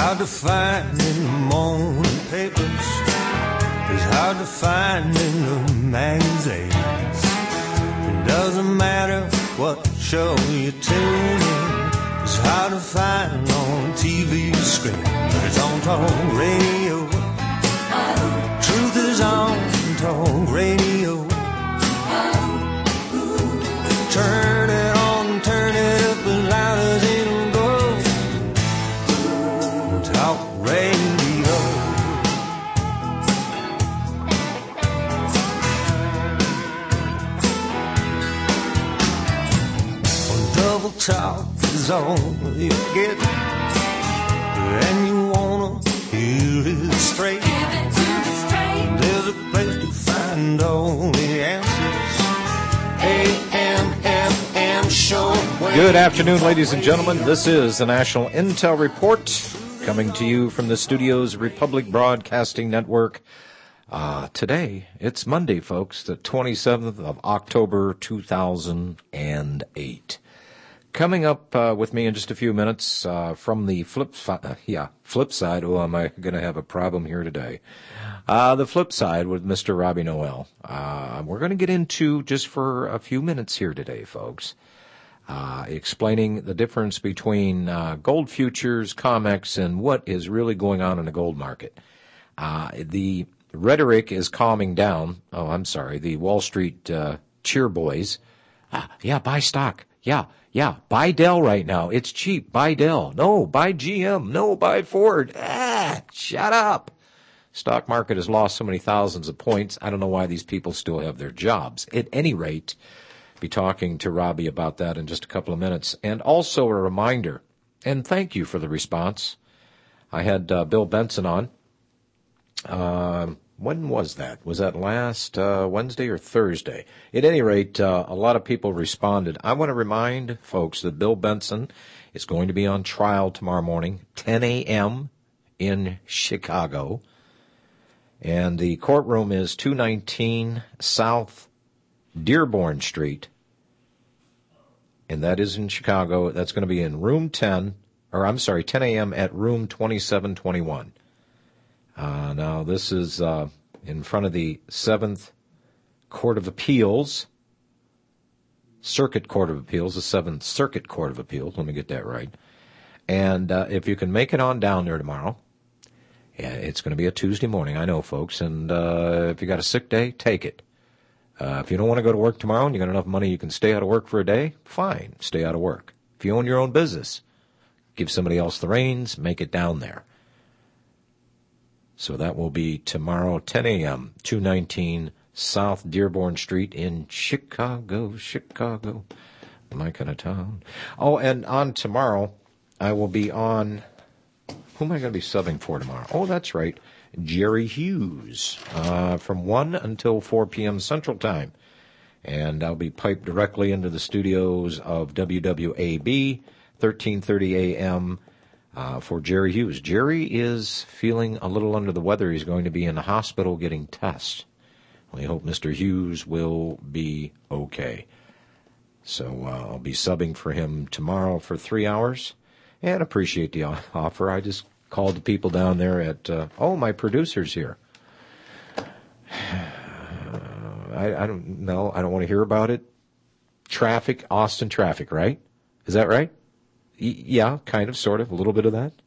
hard to find in the morning papers. It's hard to find in the magazines. It doesn't matter what show you tune in. It's hard to find on TV screen. But it's on talk radio. Truth is on talk radio. Turn it on, turn it up as loud as it'll go. Talk radio. Well, double talk is all you get, and you wanna hear it straight. There's a place to find all the answers. AM shortwave. Good afternoon, ladies and gentlemen. This is the National Intel Report, coming to you from the studios Republic Broadcasting Network. Today, it's Monday, folks, the 27th of October, 2008. Coming up with me in just a few minutes from the flip side. Oh, am I going to have a problem here today? The flip side with Mr. Robbie Noel. We're going to get into, just for a few minutes here today, folks, explaining the difference between gold futures, COMEX, and what is really going on in the gold market. The rhetoric is calming down. Oh, I'm sorry. The Wall Street cheer boys. Buy stock. Yeah, buy Dell right now. It's cheap. Buy Dell. No, buy GM. No, buy Ford. Shut up. Stock market has lost so many thousands of points. I don't know why these people still have their jobs. At any rate, be talking to Robbie about that in just a couple of minutes. And also a reminder, and thank you for the response. I had Bill Benson on. When was that? Was that last Wednesday or Thursday? At any rate, a lot of people responded. I want to remind folks that Bill Benson is going to be on trial tomorrow morning, 10 a.m. in Chicago. And the courtroom is 219 South Dearborn Street. And that is in Chicago. That's going to be in room 10 a.m. at room 2721. Now, this is in front of the 7th Court of Appeals, Circuit Court of Appeals, the 7th Circuit Court of Appeals. Let me get that right. And if you can make it on down there tomorrow, it's going to be a Tuesday morning, I know, folks. And if you got a sick day, take it. If you don't want to go to work tomorrow and you got enough money you can stay out of work for a day, fine, stay out of work. If you own your own business, give somebody else the reins, make it down there. So that will be tomorrow, 10 a.m., 219 South Dearborn Street in Chicago, my kind of town. Oh, and on tomorrow, I will be on, who am I going to be subbing for tomorrow? Oh, that's right, Jerry Hughes, from 1 until 4 p.m. Central Time. And I'll be piped directly into the studios of WWAB, 1330 a.m., for Jerry Hughes. Jerry is feeling a little under the weather. He's going to be in the hospital getting tests. We hope Mr. Hughes will be okay. So I'll be subbing for him tomorrow for 3 hours, and appreciate the offer. I just called the people down there at, my producer's here. I don't know. I don't want to hear about it. Traffic, Austin traffic, right? Is that right? Yeah, kind of, sort of, a little bit of that.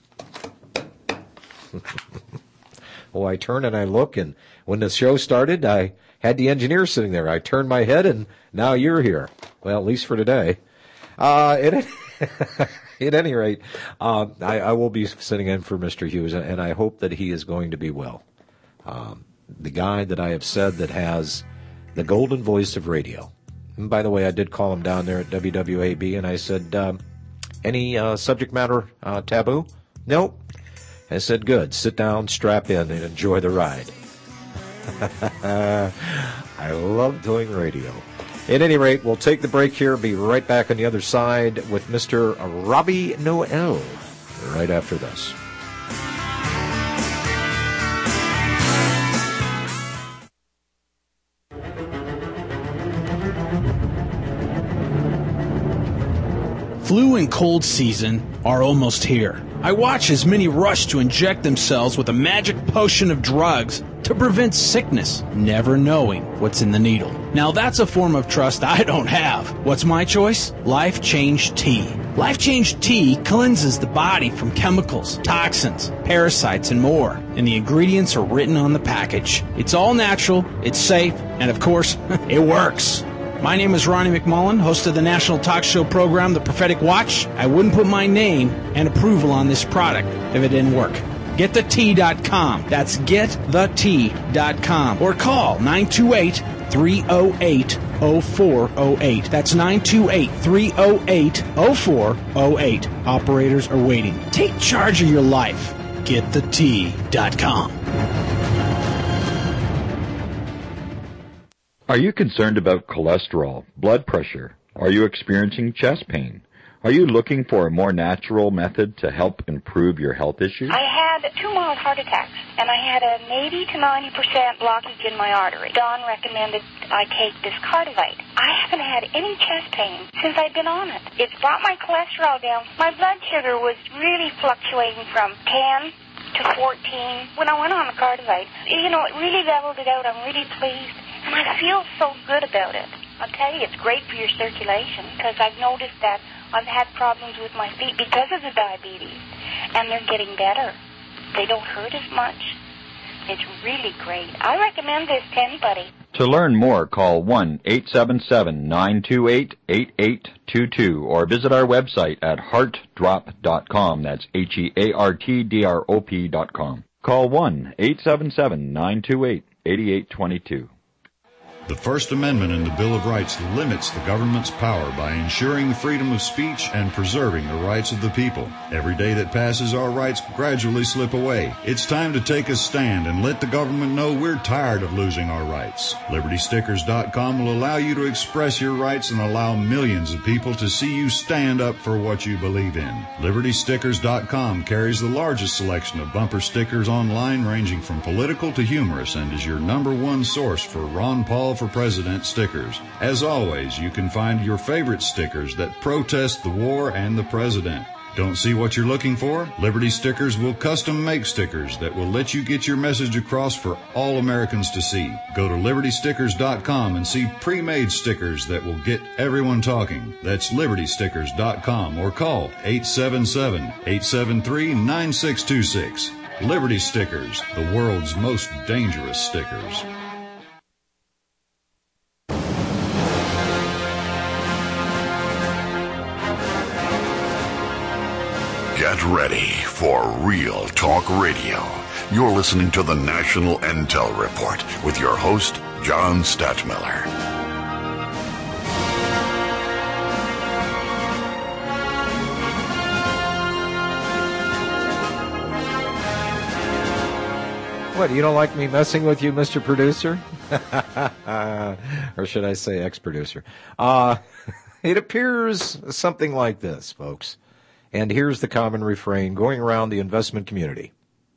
Well, I turn and I look, and when the show started, I had the engineer sitting there. I turned my head, and now you're here. Well, at least for today. At any rate, I will be sitting in for Mr. Hughes, and I hope that he is going to be well. The guy that I have said that has the golden voice of radio. And by the way, I did call him down there at WWAB, and I said, any subject matter taboo? Nope. I said, good. Sit down, strap in, and enjoy the ride. I love doing radio. At any rate, we'll take the break here. Be right back on the other side with Mr. Robbie Noel right after this. Flu and cold season are almost here. I watch as many rush to inject themselves with a magic potion of drugs to prevent sickness, never knowing what's in the needle. Now that's a form of trust I don't have. What's my choice? Life Change Tea. Life Change Tea cleanses the body from chemicals, toxins, parasites, and more. And the ingredients are written on the package. It's all natural, it's safe, and of course, it works. My name is Ronnie McMullen, host of the national talk show program, The Prophetic Watch. I wouldn't put my name and approval on this product if it didn't work. GetTheTea.com. That's GetTheTea.com. Or call 928-308-0408. That's 928-308-0408. Operators are waiting. Take charge of your life. GetTheTea.com. Are you concerned about cholesterol, blood pressure? Are you experiencing chest pain? Are you looking for a more natural method to help improve your health issues? I had 2 mild heart attacks, and I had an 80 to 90% blockage in my artery. Don recommended I take this Cardivite. I haven't had any chest pain since I've been on it. It's brought my cholesterol down. My blood sugar was really fluctuating from 10 to 14 when I went on the Cardivite. You know, it really leveled it out. I'm really pleased. And I feel so good about it. I'll tell you, it's great for your circulation because I've noticed that I've had problems with my feet because of the diabetes, and they're getting better. They don't hurt as much. It's really great. I recommend this to anybody. To learn more, call 1-877-928-8822 or visit our website at heartdrop.com. That's HEARTDROP.com. Call 1-877-928-8822. The First Amendment in the Bill of Rights limits the government's power by ensuring the freedom of speech and preserving the rights of the people. Every day that passes, our rights gradually slip away. It's time to take a stand and let the government know we're tired of losing our rights. LibertyStickers.com will allow you to express your rights and allow millions of people to see you stand up for what you believe in. LibertyStickers.com carries the largest selection of bumper stickers online, ranging from political to humorous, and is your #1 source for Ron Paul for President stickers. As always, you can find your favorite stickers that protest the war and the president. Don't see what you're looking for? Liberty Stickers will custom make stickers that will let you get your message across for all Americans to see. Go to LibertyStickers.com and see pre-made stickers that will get everyone talking. That's LibertyStickers.com or call 877-873-9626. Liberty Stickers, the world's most dangerous stickers. Get ready for Real Talk Radio. You're listening to the National Intel Report with your host, John Stadtmiller. What, you don't like me messing with you, Mr. Producer? Or should I say ex-producer? It appears something like this, folks. And here's the common refrain going around the investment community.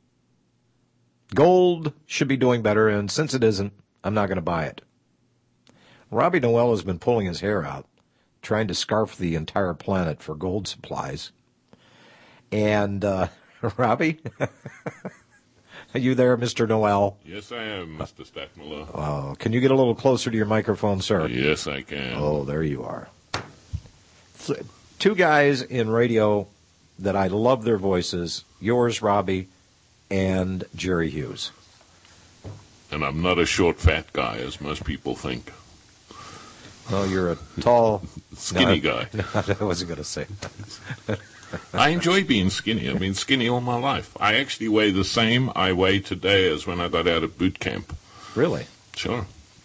Gold should be doing better, and since it isn't, I'm not going to buy it. Robbie Noel has been pulling his hair out, trying to scarf the entire planet for gold supplies. And, Robbie? Are you there, Mr. Noel? Yes, I am, Mr. Stadtmiller. Oh, can you get a little closer to your microphone, sir? Yes, I can. Oh, there you are. Two guys in radio that I love their voices, yours, Robbie, and Jerry Hughes. And I'm not a short, fat guy, as most people think. Well, you're a tall... skinny guy. No, I wasn't going to say that. I enjoy being skinny. I've been skinny all my life. I actually weigh the same I weigh today as when I got out of boot camp. Really? Sure.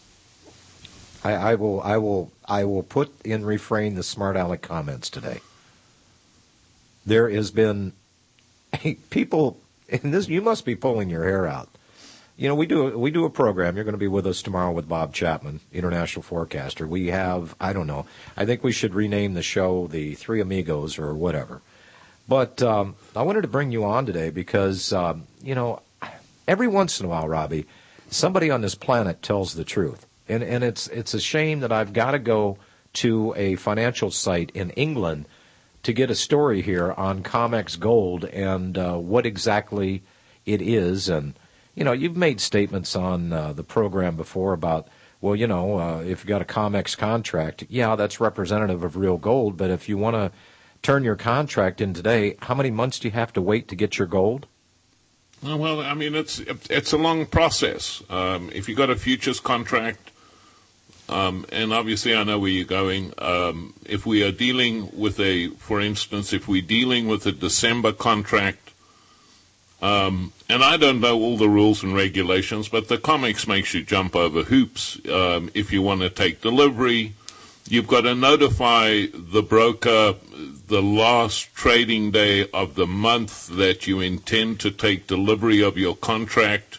I will put in refrain the smart aleck comments today. There has been people in this. You must be pulling your hair out. You know, we do a program. You're going to be with us tomorrow with Bob Chapman, international forecaster. We have, I don't know. I think we should rename the show the Three Amigos or whatever. But I wanted to bring you on today because you know, every once in a while, Robbie, somebody on this planet tells the truth. And it's a shame that I've got to go to a financial site in England to get a story here on COMEX Gold and what exactly it is. And, you've made statements on the program before about, well, if you got a COMEX contract, yeah, that's representative of real gold. But if you want to turn your contract in today, how many months do you have to wait to get your gold? Well, I mean, it's a long process. If you got a futures contract, and obviously I know where you're going. If we are dealing with for instance, if we're dealing with a December contract, and I don't know all the rules and regulations, but the COMEX makes you jump over hoops. If you want to take delivery, you've got to notify the broker the last trading day of the month that you intend to take delivery of your contract,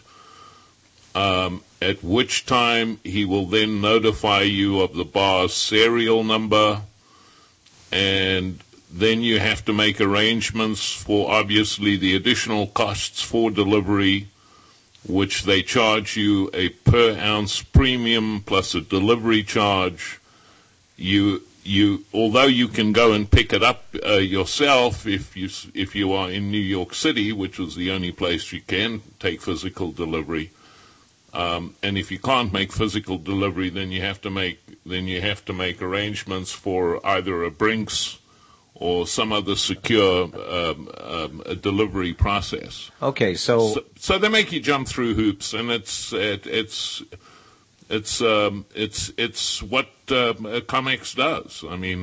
at which time he will then notify you of the bar's serial number, and then you have to make arrangements for, obviously, the additional costs for delivery, which they charge you a per-ounce premium plus a delivery charge. Although you can go and pick it up yourself if you are in New York City, which is the only place you can take physical delivery, and if you can't make physical delivery, then you have to make arrangements for either a Brinks or some other secure delivery process. Okay, so they make you jump through hoops, and it's what COMEX does. I mean,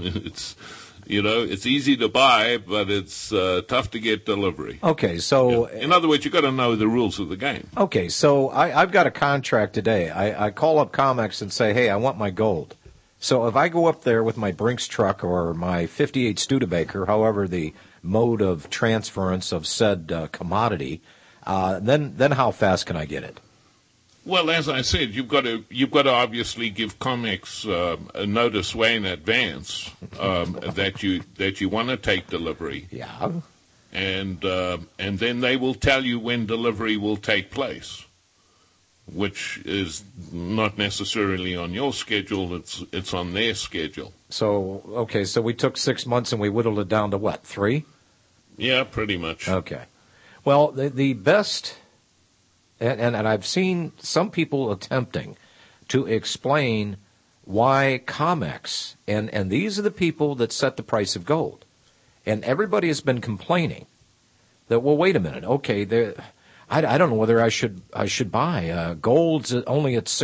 it's easy to buy, but it's tough to get delivery. Okay, so in other words, you've got to know the rules of the game. Okay, so I've got a contract today. I call up COMEX and say, hey, I want my gold. So if I go up there with my Brinks truck or my 58 Studebaker, however the mode of transference of said commodity, then how fast can I get it? Well, as I said, you've got to obviously give COMEX a notice way in advance that you want to take delivery. Yeah. And then they will tell you when delivery will take place, which is not necessarily on your schedule. It's on their schedule. So okay, so we took 6 months and we whittled it down to what, 3? Yeah, pretty much. Okay. Well, the best. And I've seen some people attempting to explain why COMEX, and these are the people that set the price of gold, and everybody has been complaining that, well, wait a minute, okay, I don't know whether I should buy gold's only at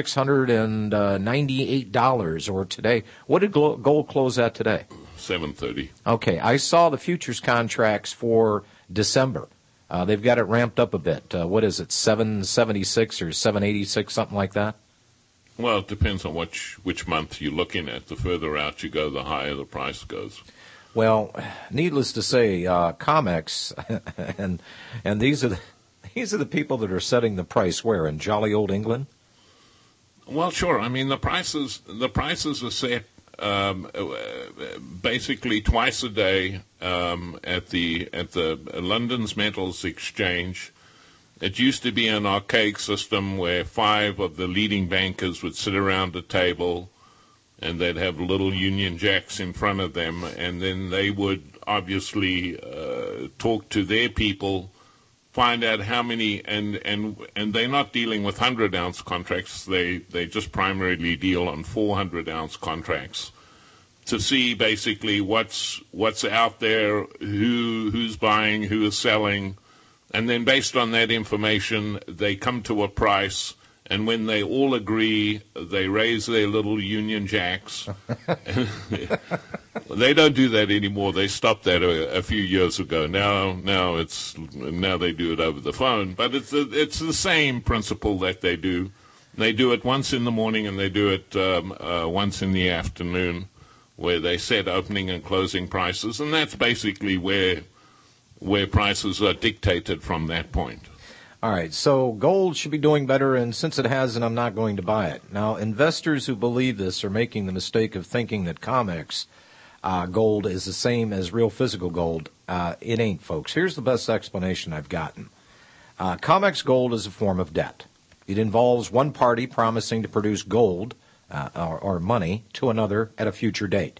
$698, or today. What did gold close at today? $730. Okay, I saw the futures contracts for December. They've got it ramped up a bit. What is it, 776 or 786, something like that? Well, it depends on which month you're looking at. The further out you go, the higher the price goes. Well, needless to say, COMEX, and these are the people that are setting the price where, in jolly old England? Well, sure. I mean, the prices are set basically twice a day at the London's Metals Exchange. It used to be an archaic system where 5 of the leading bankers would sit around a table, and they'd have little Union Jacks in front of them, and then they would obviously talk to their people, find out how many, and they're not dealing with 100-ounce contracts. They just primarily deal on 400-ounce contracts to see basically what's out there, who's buying, who is selling, and then based on that information, they come to a price. And when they all agree, they raise their little Union Jacks. They don't do that anymore. They stopped that a few years ago. Now they do it over the phone. But it's the same principle that they do. They do it once in the morning and they do it once in the afternoon, where they set opening and closing prices, and that's basically where prices are dictated from that point. All right, so gold should be doing better, and since it hasn't, I'm not going to buy it. Now, investors who believe this are making the mistake of thinking that COMEX gold is the same as real physical gold. It ain't, folks. Here's the best explanation I've gotten. COMEX gold is a form of debt. It involves one party promising to produce gold or money to another at a future date.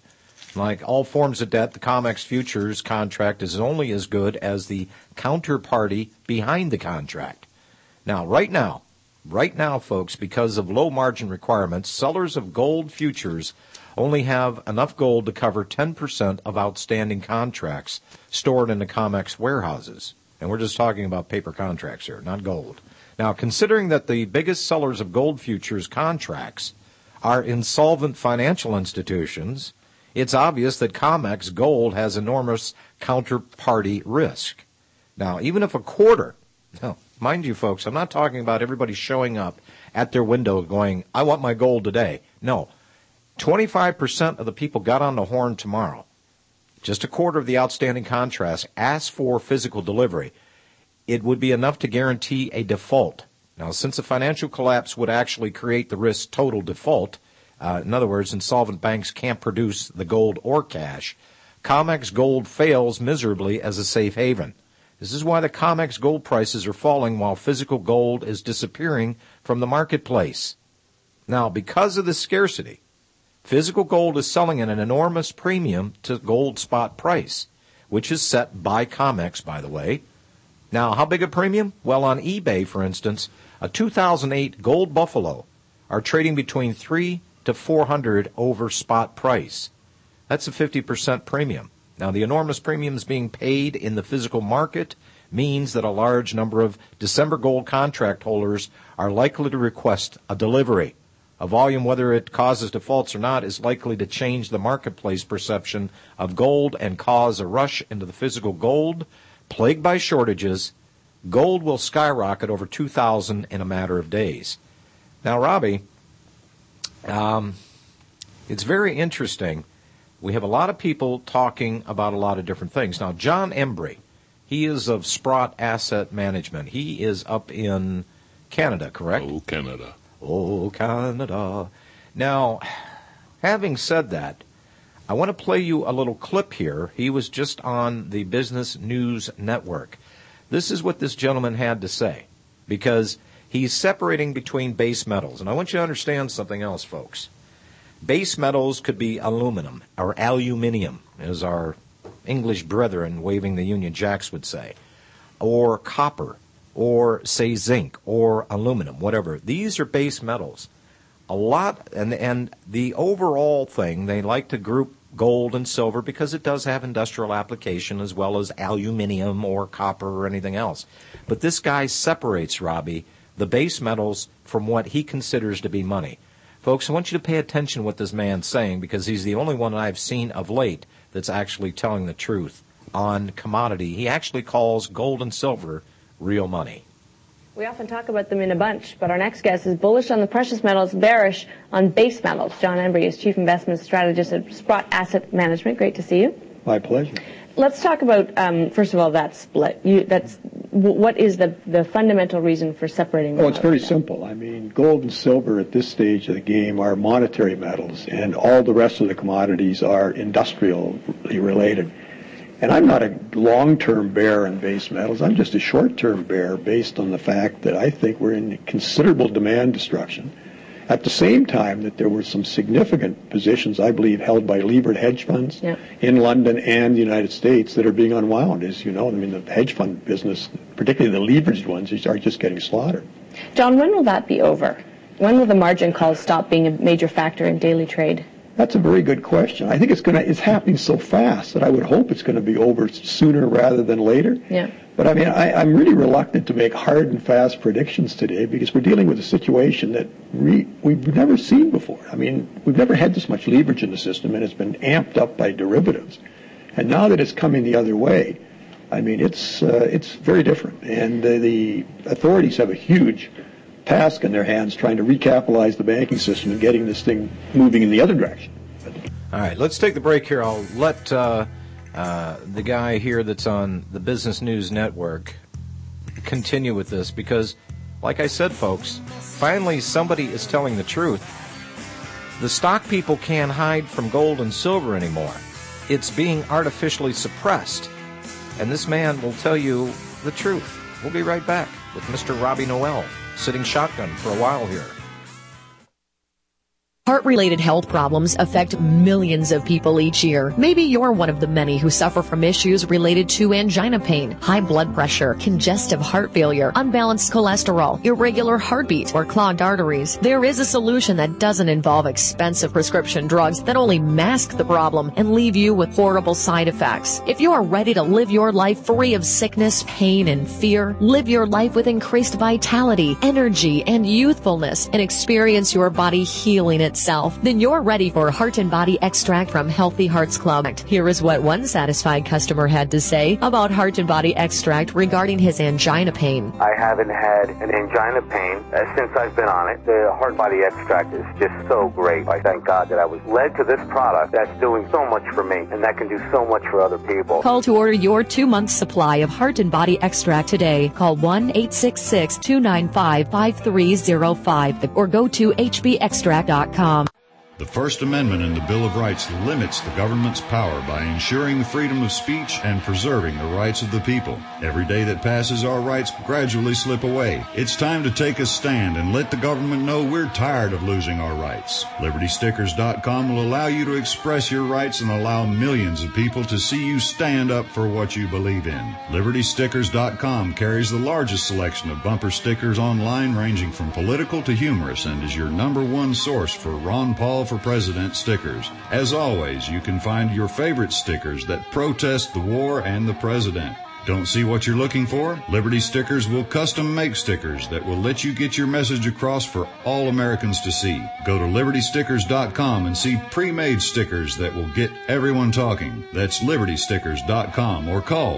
Like all forms of debt, the COMEX futures contract is only as good as the counterparty behind the contract. Now, right now, folks, because of low margin requirements, sellers of gold futures only have enough gold to cover 10% of outstanding contracts stored in the COMEX warehouses. And we're just talking about paper contracts here, not gold. Now, considering that the biggest sellers of gold futures contracts are insolvent financial institutions, it's obvious that COMEX gold has enormous counterparty risk. Now, even if a quarter, now, mind you, folks, I'm not talking about everybody showing up at their window going, I want my gold today. No, 25% of the people got on the horn tomorrow. Just a quarter of the outstanding contracts asked for physical delivery. It would be enough to guarantee a default. Now, since a financial collapse would actually create the risk total default, in other words, insolvent banks can't produce the gold or cash, COMEX gold fails miserably as a safe haven. This is why the COMEX gold prices are falling while physical gold is disappearing from the marketplace. Now, because of the scarcity, physical gold is selling at an enormous premium to gold spot price, which is set by COMEX, by the way. Now, how big a premium? Well, on eBay, for instance, a 2008 gold buffalo are trading between $300 to $400 over spot price. That's a 50% premium. Now, the enormous premiums being paid in the physical market means that a large number of December gold contract holders are likely to request a delivery. A volume, whether it causes defaults or not, is likely to change the marketplace perception of gold and cause a rush into the physical gold. Plagued by shortages, gold will skyrocket over $2,000 in a matter of days. Now, Robbie, it's very interesting. We have a lot of people talking about a lot of different things. Now, John Embry, he is of Sprott Asset Management. He is up in Canada, correct? Oh, Canada. Oh, Canada. Now, having said that, I want to play you a little clip here. He was just on the Business News Network. This is what this gentleman had to say, because he's separating between base metals. And I want you to understand something else, folks. Base metals could be aluminum, or aluminium, as our English brethren waving the Union Jacks would say, or copper, or, say, zinc, or aluminum, whatever. These are base metals. A lot, and the overall thing, they like to group gold and silver because it does have industrial application as well as aluminium or copper or anything else. But this guy separates, Robbie, the base metals from what he considers to be money. Folks, I want you to pay attention to what this man's saying, because he's the only one I've seen of late that's actually telling the truth on commodity. He actually calls gold and silver real money. We often talk about them in a bunch, but our next guest is bullish on the precious metals, bearish on base metals. John Embry is Chief Investment Strategist at Sprott Asset Management. Great to see you. My pleasure. Let's talk about, first of all, that split. What is the fundamental reason for separating them? Oh, it's very simple. I mean, gold and silver at this stage of the game are monetary metals, and all the rest of the commodities are industrially related. And I'm not a long-term bear in base metals. I'm just a short-term bear based on the fact that I think we're in considerable demand destruction. At the same time that there were some significant positions, I believe, held by levered hedge funds in London and the United States that are being unwound. As you know, I mean, the hedge fund business, particularly the leveraged ones, are just getting slaughtered. John, when will that be over? When will the margin calls stop being a major factor in daily trade? That's a very good question. I think it's happening so fast that I would hope it's going to be over sooner rather than later. Yeah. But I mean, I'm really reluctant to make hard and fast predictions today, because we're dealing with a situation that we've never seen before. I mean, we've never had this much leverage in the system, and it's been amped up by derivatives. And now that it's coming the other way, I mean, it's very different. And the authorities have a huge task in their hands trying to recapitalize the banking system and getting this thing moving in the other direction. All right, let's take the break here. I'll let the guy here that's on the Business News Network continue with this, because, like I said, folks, finally somebody is telling the truth. The stock people can't hide from gold and silver anymore. It's being artificially suppressed. And this man will tell you the truth. We'll be right back with Mr. Robbie Noel, sitting shotgun for a while here. Heart-related health problems affect millions of people each year. Maybe you're one of the many who suffer from issues related to angina pain, high blood pressure, congestive heart failure, unbalanced cholesterol, irregular heartbeat, or clogged arteries. There is a solution that doesn't involve expensive prescription drugs that only mask the problem and leave you with horrible side effects. If you are ready to live your life free of sickness, pain, and fear, live your life with increased vitality, energy, and youthfulness, and experience your body healing itself, then you're ready for Heart and Body Extract from Healthy Hearts Club. Here is what one satisfied customer had to say about Heart and Body Extract regarding his angina pain. I haven't had an angina pain since I've been on it. The Heart Body Extract is just so great. I thank God that I was led to this product that's doing so much for me and that can do so much for other people. Call to order your 2-month supply of Heart and Body Extract today. Call 1-866-295-5305 or go to hbextract.com. The First Amendment in the Bill of Rights limits the government's power by ensuring the freedom of speech and preserving the rights of the people. Every day that passes, our rights gradually slip away. It's time to take a stand and let the government know we're tired of losing our rights. LibertyStickers.com will allow you to express your rights and allow millions of people to see you stand up for what you believe in. LibertyStickers.com carries the largest selection of bumper stickers online, ranging from political to humorous, and is your #1 source for Ron Paul for President stickers. As always, you can find your favorite stickers that protest the war and the president. Don't see what you're looking for? Liberty Stickers will custom make stickers that will let you get your message across for all Americans to see. Go to LibertyStickers.com and see pre-made stickers that will get everyone talking. That's LibertyStickers.com or call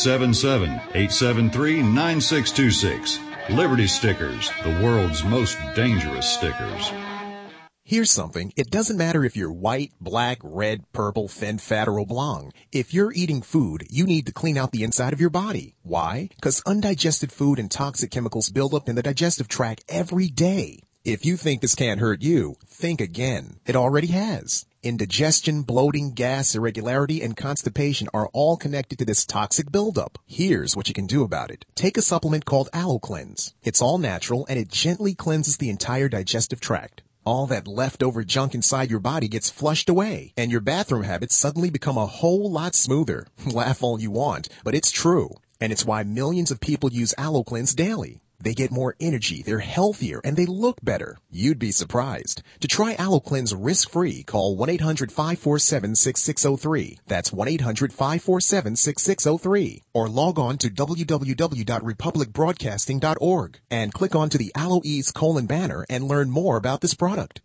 877-873-9626. Liberty Stickers, the world's most dangerous stickers. Here's something. It doesn't matter if you're white, black, red, purple, thin, fat, or oblong. If you're eating food, you need to clean out the inside of your body. Why? Because undigested food and toxic chemicals build up in the digestive tract every day. If you think this can't hurt you, think again. It already has. Indigestion, bloating, gas, irregularity, and constipation are all connected to this toxic buildup. Here's what you can do about it. Take a supplement called AlloCleanse. It's all natural, and it gently cleanses the entire digestive tract. All that leftover junk inside your body gets flushed away, and your bathroom habits suddenly become a whole lot smoother. Laugh all you want, but it's true. And it's why millions of people use AlloCleanse daily. They get more energy, they're healthier, and they look better. You'd be surprised. To try AlloCleanse risk-free, call 1-800-547-6603. That's 1-800-547-6603. Or log on to www.republicbroadcasting.org and click onto the AlloEase banner and learn more about this product.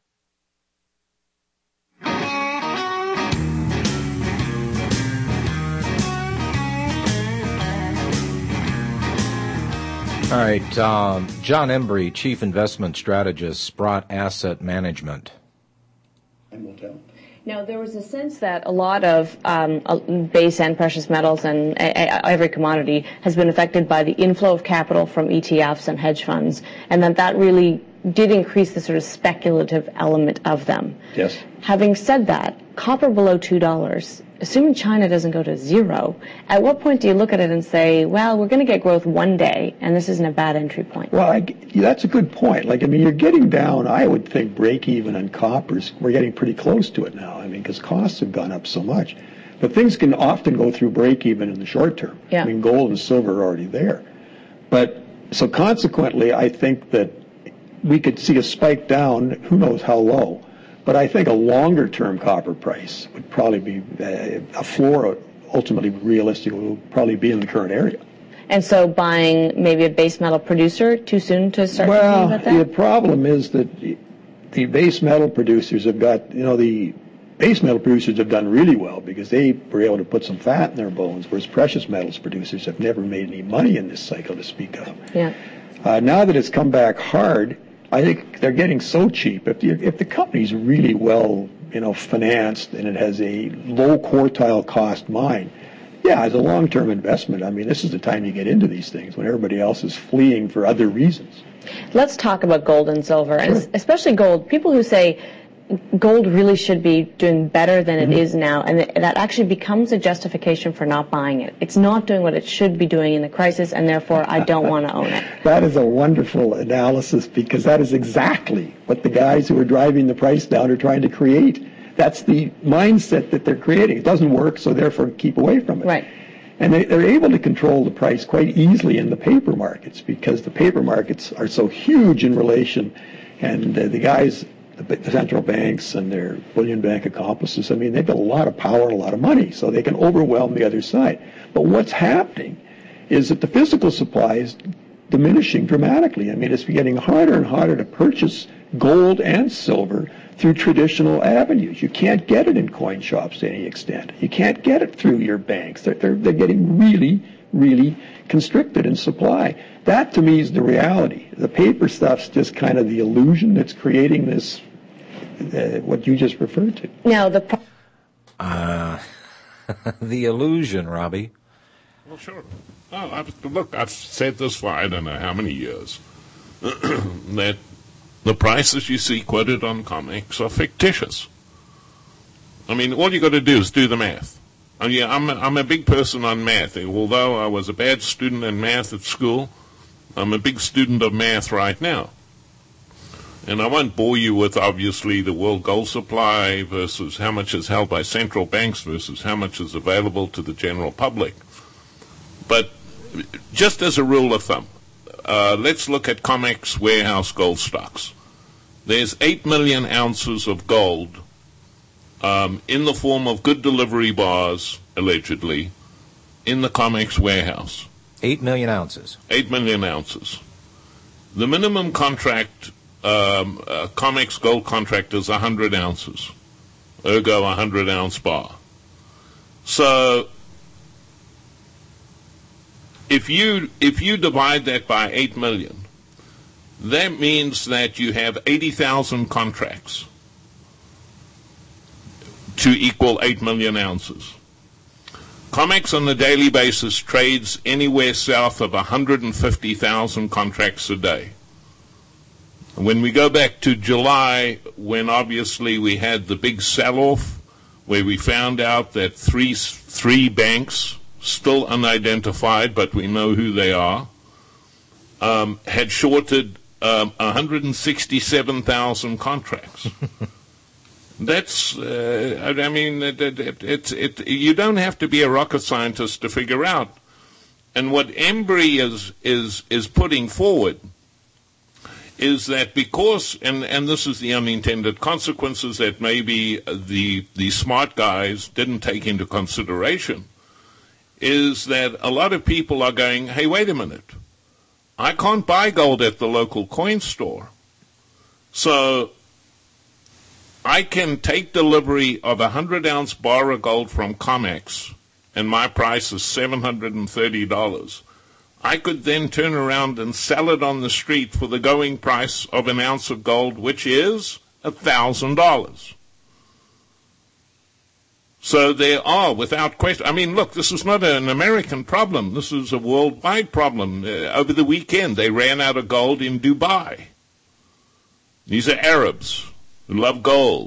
All right, John Embry, Chief Investment Strategist, Sprott Asset Management. And we'll tell. Now, there was a sense that a lot of base and precious metals and every commodity has been affected by the inflow of capital from ETFs and hedge funds, and that really did increase the sort of speculative element of them. Yes. Having said that, copper below $2, assuming China doesn't go to zero, at what point do you look at it and say, well, we're going to get growth one day, and this isn't a bad entry point? Well, that's a good point. You're getting down, I would think, break even on coppers. We're getting pretty close to it now, because costs have gone up so much. But things can often go through break even in the short term. Yeah. Gold and silver are already there. But so consequently, I think that we could see a spike down, who knows how low. But I think a longer-term copper price would probably be a floor, ultimately realistic, will probably be in the current area. And so buying maybe a base metal producer, too soon to start thinking about that? Well, the problem is that the base metal producers have got, the base metal producers have done really well because they were able to put some fat in their bones, whereas precious metals producers have never made any money in this cycle to speak of. Yeah. Now that it's come back hard, I think they're getting so cheap. If the company's really well, financed and it has a low quartile cost mine, yeah, as a long-term investment, this is the time you get into these things when everybody else is fleeing for other reasons. Let's talk about gold and silver, Sure. and especially gold. People who say gold really should be doing better than it is now, and that actually becomes a justification for not buying it. It's not doing what it should be doing in the crisis, and therefore I don't want to own it. That is a wonderful analysis, because that is exactly what the guys who are driving the price down are trying to create. That's the mindset that they're creating. It doesn't work, so therefore keep away from it. Right. And they're able to control the price quite easily in the paper markets, because the paper markets are so huge in relation, and the guys, the central banks and their bullion bank accomplices, I mean, they've got a lot of power and a lot of money, so they can overwhelm the other side. But what's happening is that the physical supply is diminishing dramatically. I mean, it's getting harder and harder to purchase gold and silver through traditional avenues. You can't get it in coin shops to any extent. You can't get it through your banks. They're getting really, really constricted in supply. That, to me, is the reality. The paper stuff's just kind of the illusion that's creating this, what you just referred to. Now, the illusion, Robbie. Well, sure. Oh, I've said this for I don't know how many years, that the prices you see quoted on comics are fictitious. I mean, all you got to do is do the math. I mean, I'm a big person on math. Although I was a bad student in math at school, I'm a big student of math right now. And I won't bore you with, obviously, the world gold supply versus how much is held by central banks versus how much is available to the general public. But just as a rule of thumb, let's look at COMEX warehouse gold stocks. There's 8 million ounces of gold in the form of good delivery bars, allegedly, in the COMEX warehouse. 8 million ounces. 8 million ounces. The minimum contract, COMEX gold contract is 100 ounces. Ergo, 100-ounce bar. So, if you divide that by 8 million, that means that you have 80,000 contracts to equal 8 million ounces. COMEX on a daily basis trades anywhere south of 150,000 contracts a day. When we go back to July, when obviously we had the big sell-off, where we found out that three banks, still unidentified, but we know who they are, had shorted 167,000 contracts. That's, I mean, you don't have to be a rocket scientist to figure out. And what Embry is putting forward is that because, and this is the unintended consequences that maybe the smart guys didn't take into consideration, is that a lot of people are going, hey, wait a minute, I can't buy gold at the local coin store. So I can take delivery of a 100-ounce bar of gold from COMEX, and my price is $730. I could then turn around and sell it on the street for the going price of an ounce of gold, which is $1,000. So there are, without question, I mean, look, this is not an American problem. This is a worldwide problem. Over the weekend, they ran out of gold in Dubai. These are Arabs who love gold.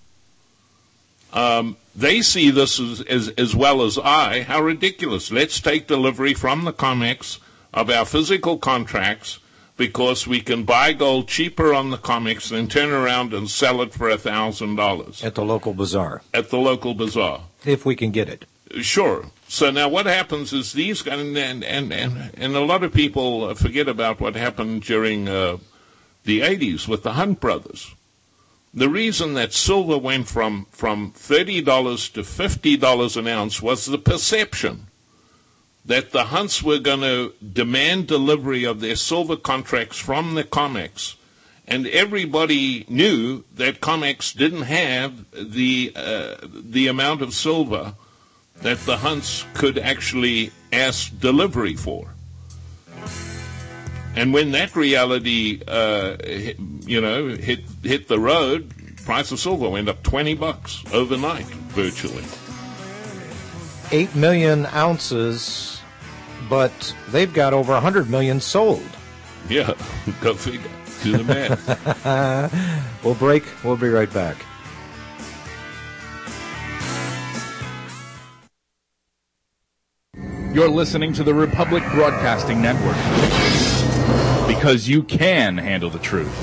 They see this as well as I. How ridiculous. Let's take delivery from the COMEX of our physical contracts because we can buy gold cheaper on the COMEX than turn around and sell it for $1,000. At the local bazaar. At the local bazaar. If we can get it. Sure. So now what happens is these guys, and a lot of people forget about what happened during the 80s with the Hunt brothers. The reason that silver went from $30 to $50 an ounce was the perception that the Hunts were going to demand delivery of their silver contracts from the COMEX, and everybody knew that COMEX didn't have the amount of silver that the Hunts could actually ask delivery for. And when that reality, hit the road, price of silver went up $20 overnight, virtually. 8 million ounces, but they've got over 100 million sold. Yeah, go figure. to the man. We'll break. We'll be right back. You're listening to the Republic Broadcasting Network, because you can handle the truth.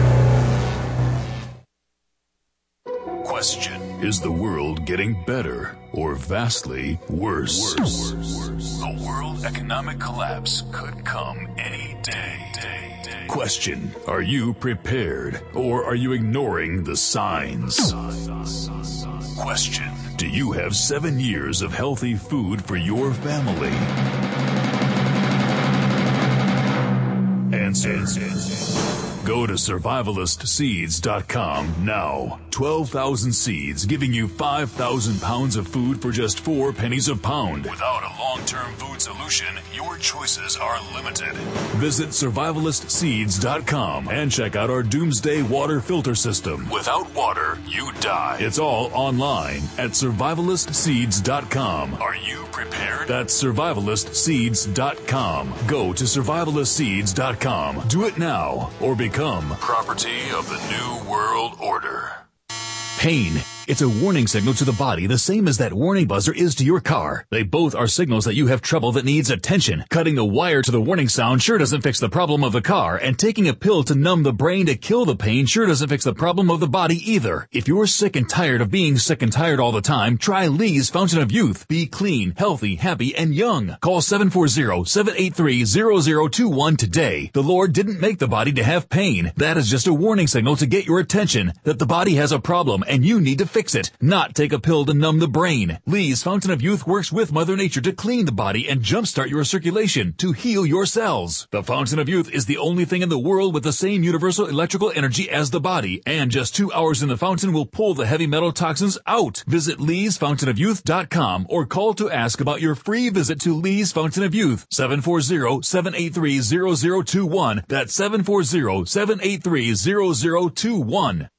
Question: is the world getting better or vastly worse? A world economic collapse could come any day. Question: are you prepared or are you ignoring the signs? Question: do you have 7 years of healthy food for your family? Answer: go to survivalistseeds.com now. 12,000 seeds giving you 5,000 pounds of food for just 4 pennies a pound. Without a long-term food solution, your choices are limited. Visit survivalistseeds.com and check out our Doomsday Water Filter System. Without water, you die. It's all online at survivalistseeds.com. Are you prepared? That's survivalistseeds.com. Go to survivalistseeds.com. Do it now or become property of the New World Order. Pain. It's a warning signal to the body, the same as that warning buzzer is to your car. They both are signals that you have trouble that needs attention. Cutting the wire to the warning sound sure doesn't fix the problem of the car, and taking a pill to numb the brain to kill the pain sure doesn't fix the problem of the body either. If you're sick and tired of being sick and tired all the time, try Lee's Fountain of Youth. Be clean, healthy, happy, and young. Call 740-783-0021 today. The Lord didn't make the body to have pain. That is just a warning signal to get your attention that the body has a problem and you need to fix it, not take a pill to numb the brain. Lee's Fountain of Youth works with Mother Nature to clean the body and jumpstart your circulation to heal your cells. The Fountain of Youth is the only thing in the world with the same universal electrical energy as the body, and just 2 hours in the fountain will pull the heavy metal toxins out. Visit leesfountainofyouth.com or call to ask about your free visit to Lee's Fountain of Youth. 740-783-0021. That's 740-783-0021.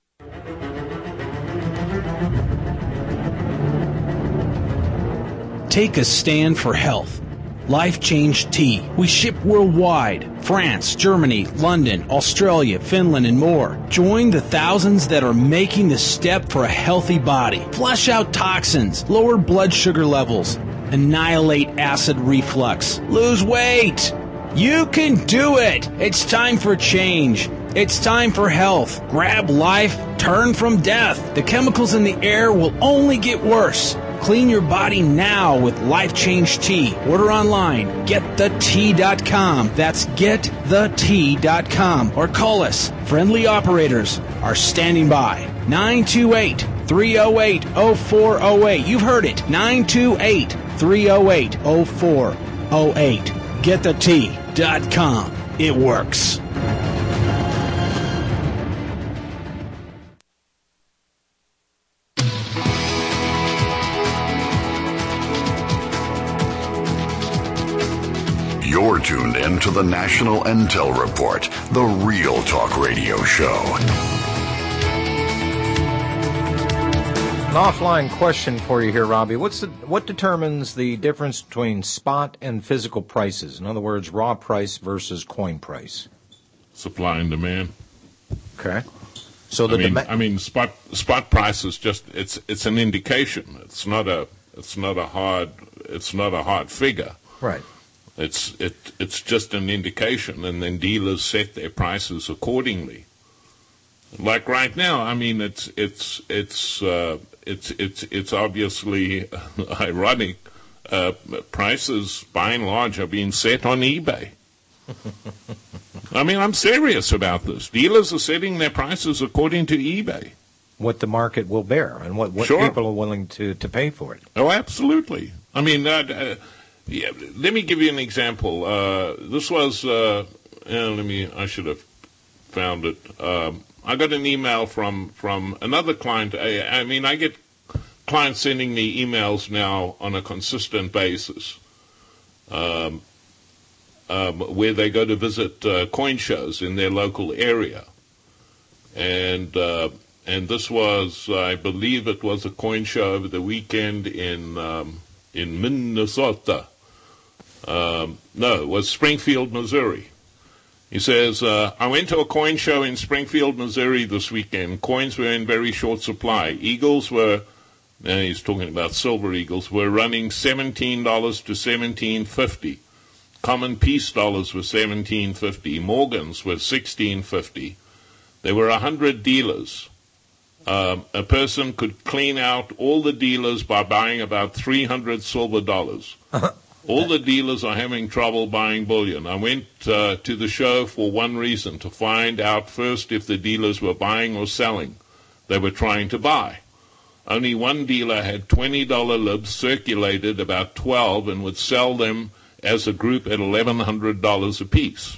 Take a stand for health. Life Change Tea. We ship worldwide. France, Germany, London, Australia, Finland, and more. Join the thousands that are making the step for a healthy body. Flush out toxins, lower blood sugar levels, annihilate acid reflux, lose weight. You can do it. It's time for change. It's time for health. Grab life, turn from death. The chemicals in the air will only get worse. Clean your body now with Life Change Tea. Order online, getthetea.com. That's getthetea.com. Or call us. Friendly operators are standing by. 928-308-0408. You've heard it. 928-308-0408. Getthetea.com. It works. You're tuned in to the National Intel Report, the Real Talk Radio Show. An offline question for you here, Robbie. What determines the difference between spot and physical prices? In other words, raw price versus coin price. Supply and demand. Okay. So spot price is just it's an indication. It's not a hard figure. Right. It's just an indication, and then dealers set their prices accordingly. Like right now, I mean, it's obviously ironic. Prices, by and large, are being set on eBay. I mean, I'm serious about this. Dealers are setting their prices according to eBay. What the market will bear and what Sure. people are willing to pay for it. Oh, absolutely. I mean, yeah, let me give you an example. This was, I should have found it. I got an email from another client. I get clients sending me emails now on a consistent basis, where they go to visit coin shows in their local area. And this was, I believe it was a coin show over the weekend in Minnesota. No, it was Springfield, Missouri. He says, I went to a coin show in Springfield, Missouri this weekend. Coins were in very short supply. Eagles were, and he's talking about silver eagles, were running $17 to $17.50. Common piece dollars were $17.50. Morgans were $16.50. There were 100 dealers. A person could clean out all the dealers by buying about 300 silver dollars. All the dealers are having trouble buying bullion. I went to the show for one reason, to find out first if the dealers were buying or selling. They were trying to buy. Only one dealer had $20 libs, circulated about 12, and would sell them as a group at $1,100 apiece.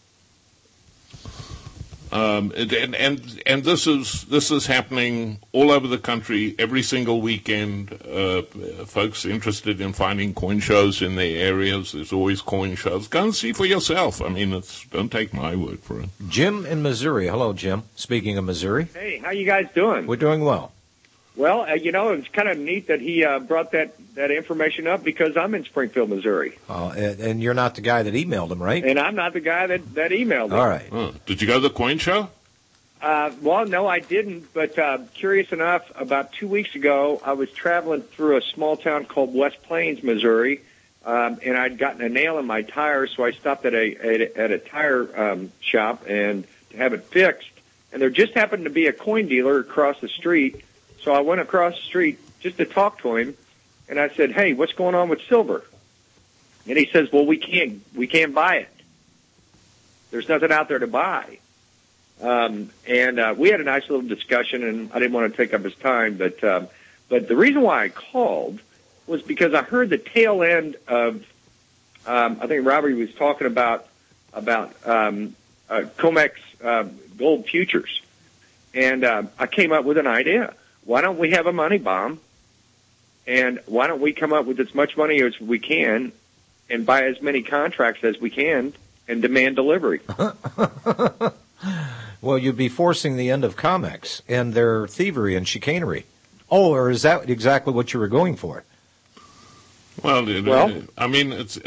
And this is happening all over the country every single weekend. Folks interested in finding coin shows in their areas, there's always coin shows. Go and see for yourself. I mean, don't take my word for it. Jim in Missouri. Hello, Jim. Speaking of Missouri. Hey, how you guys doing? We're doing well. Well, it's kind of neat that he brought that information up, because I'm in Springfield, Missouri. And you're not the guy that emailed him, right? And I'm not the guy that emailed him. All right. Did you go to the coin show? Well, no, I didn't. But curious enough, about 2 weeks ago, I was traveling through a small town called West Plains, Missouri, and I'd gotten a nail in my tire, so I stopped at a tire shop and to have it fixed. And there just happened to be a coin dealer across the street. So I went across the street just to talk to him, and I said, "Hey, what's going on with silver?" And he says, "Well, we can't buy it. There's nothing out there to buy." And we had a nice little discussion, and I didn't want to take up his time, but the reason why I called was because I heard the tail end of I think Robbie was talking about COMEX gold futures, and I came up with an idea. Why don't we have a money bomb, and why don't we come up with as much money as we can and buy as many contracts as we can and demand delivery? Well, you'd be forcing the end of COMEX and their thievery and chicanery. Oh, or is that exactly what you were going for? Well, I mean, it's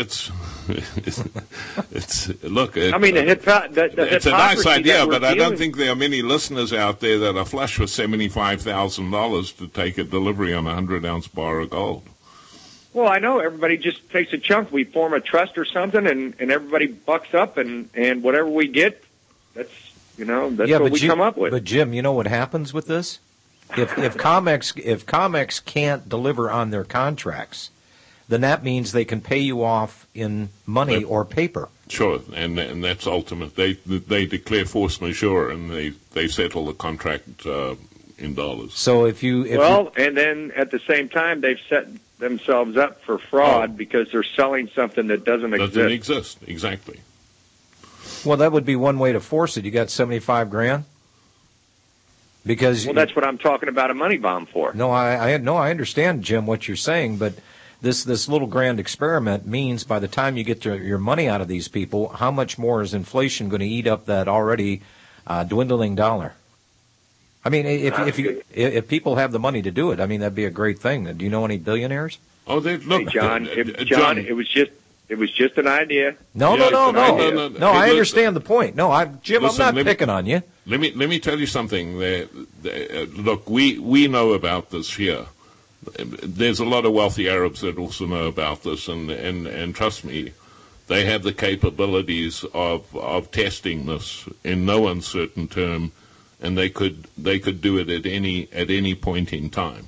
look. It's a nice idea, but I don't think there are many listeners out there that are flush with $75,000 to take a delivery on a 100-ounce bar of gold. Well, I know everybody just takes a chunk. We form a trust or something, and everybody bucks up, and whatever we get, that's what we come up with. But Jim, you know what happens with this? If COMEX can't deliver on their contracts, then that means they can pay you off in money or paper. Sure, and that's ultimate. They declare force majeure, and they settle the contract in dollars. So and then at the same time they've set themselves up for fraud because they're selling something that doesn't exist. Doesn't exist, exactly. Well, that would be one way to force it. You got $75,000. Because that's what I'm talking about a money bomb for. No, I understand, Jim, what you're saying, but this little grand experiment means by the time you get your money out of these people, how much more is inflation going to eat up that already dwindling dollar? I mean, if people have the money to do it, I mean, that'd be a great thing. Do you know any billionaires? Oh, look, hey, John, it was just an idea. No. I understand the point. No, Jim, listen, I'm not picking on you. Let me tell you something. Look, we know about this here. There's a lot of wealthy Arabs that also know about this, and trust me, they have the capabilities of testing this in no uncertain term, and they could do it at any point in time.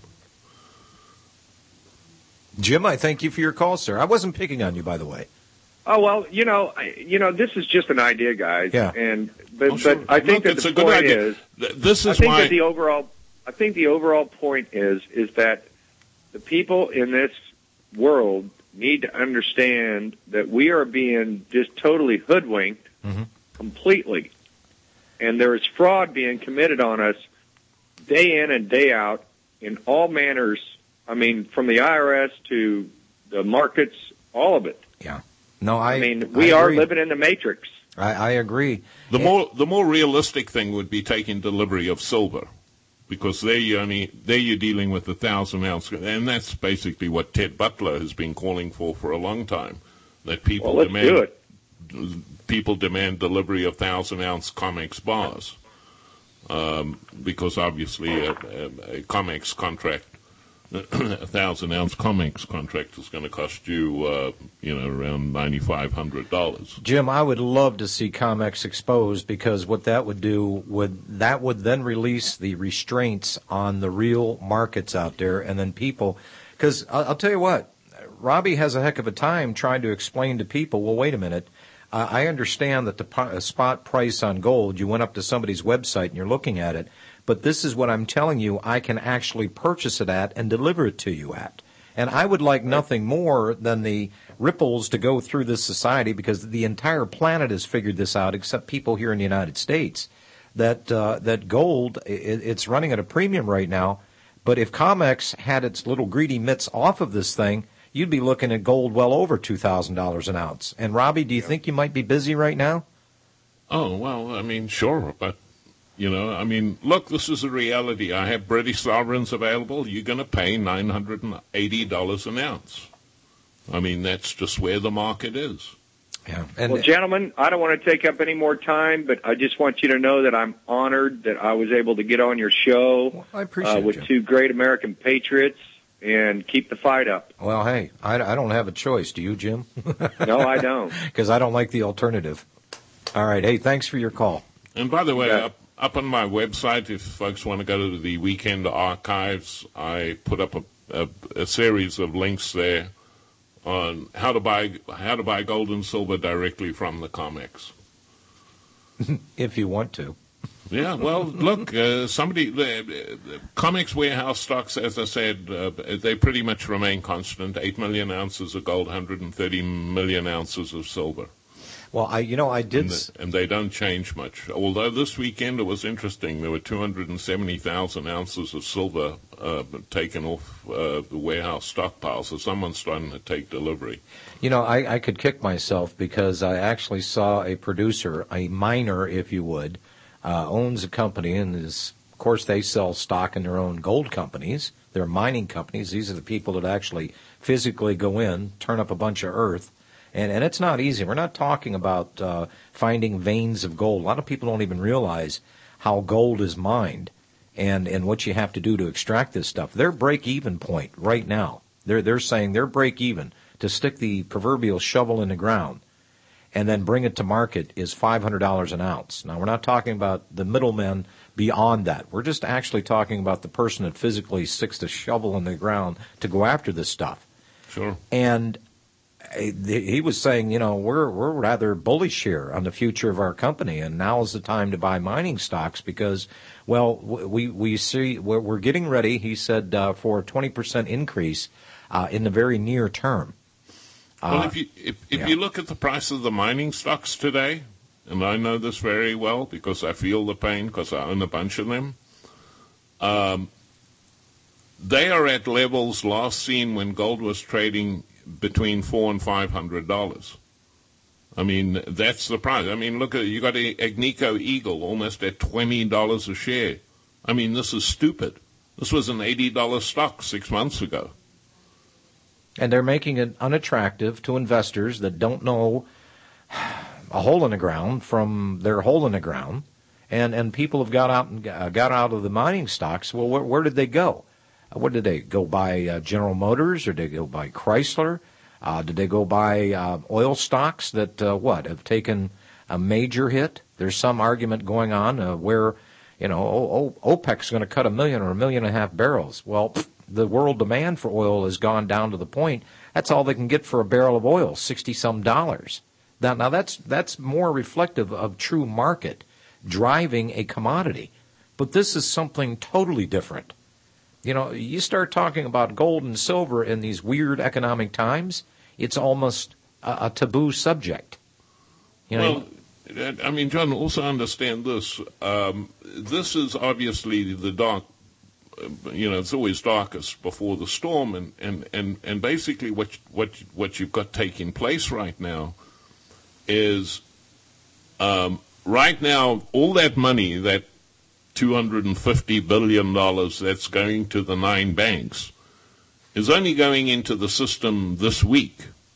Jim, I thank you for your call, sir. I wasn't picking on you, by the way. Oh well, this is just an idea, guys. Yeah. But I think that the point is, I think the overall point is that the people in this world need to understand that we are being just totally hoodwinked completely. And there is fraud being committed on us day in and day out in all manners. I mean, from the IRS to the markets, all of it. Yeah. No, we are living in the matrix. I agree. The more realistic thing would be taking delivery of silver, because there you're dealing with 1,000 ounce, and that's basically what Ted Butler has been calling for a long time. That people let's do it. people demand delivery of 1,000-ounce Comex bars, because obviously a Comex contract, a 1,000-ounce Comex contract is going to cost you, around $9,500. Jim, I would love to see Comex exposed, because what that would do would then release the restraints on the real markets out there, and then people, because I'll tell you what, Robbie has a heck of a time trying to explain to people, well, wait a minute, I understand that the spot price on gold, you went up to somebody's website and you're looking at it, but this is what I'm telling you I can actually purchase it at and deliver it to you at. And I would like nothing more than the ripples to go through this society, because the entire planet has figured this out, except people here in the United States, that gold, it's running at a premium right now. But if Comex had its little greedy mitts off of this thing, you'd be looking at gold well over $2,000 an ounce. And, Robbie, do you think you might be busy right now? Oh, well, I mean, sure. But, look, this is a reality. I have British sovereigns available. You're going to pay $980 an ounce. I mean, that's just where the market is. Yeah. Well, gentlemen, I don't want to take up any more time, but I just want you to know that I'm honored that I was able to get on your show. Well, I appreciate with you. two great American patriots. And keep the fight up. Well, hey, I don't have a choice. Do you, Jim? No, I don't. Because I don't like the alternative. All right. Hey, thanks for your call. And by the way, up on my website, if folks want to go to the weekend archives, I put up a series of links there on how to buy gold and silver directly from the Comex. If you want to. Yeah, well, look, Comex warehouse stocks, as I said, they pretty much remain constant. 8 million ounces of gold, 130 million ounces of silver. Well, I did... And they don't change much. Although this weekend it was interesting. There were 270,000 ounces of silver taken off the warehouse stockpile, so someone's starting to take delivery. I could kick myself, because I actually saw a producer, a miner, if you would, owns a company, and of course they sell stock in their own gold companies. They're mining companies. These are the people that actually physically go in, turn up a bunch of earth, and it's not easy. We're not talking about finding veins of gold. A lot of people don't even realize how gold is mined and what you have to do to extract this stuff. Their break-even point right now, they're saying their break-even to stick the proverbial shovel in the ground and then bring it to market is $500 an ounce. Now, we're not talking about the middlemen beyond that. We're just actually talking about the person that physically sticks the shovel in the ground to go after this stuff. Sure. And he was saying, we're rather bullish here on the future of our company, and now is the time to buy mining stocks because, well, we see we're getting ready, he said, for a 20% increase in the very near term. Well, if you look at the price of the mining stocks today, and I know this very well because I feel the pain because I own a bunch of them, they are at levels last seen when gold was trading between $400 and $500. I mean, that's the price. I mean, look, you got a Agnico Eagle almost at $20 a share. I mean, this is stupid. This was an $80 stock 6 months ago. And they're making it unattractive to investors that don't know a hole in the ground from their hole in the ground. And people have got out of the mining stocks. Well, where did they go? What did they go buy? General Motors, or did they go buy Chrysler? Did they go buy oil stocks that have taken a major hit? There's some argument going on where OPEC's going to cut 1 million or 1.5 million barrels. Well, the world demand for oil has gone down to the point that's all they can get for a barrel of oil, $60-some. Now that's more reflective of true market driving a commodity. But this is something totally different. You start talking about gold and silver in these weird economic times, it's almost a taboo subject. Well, I mean, John, also understand this. This is obviously the dark, it's always darkest before the storm, and basically what you've got taking place right now is, right now, all that money, that $250 billion that's going to the 9 banks, is only going into the system this week.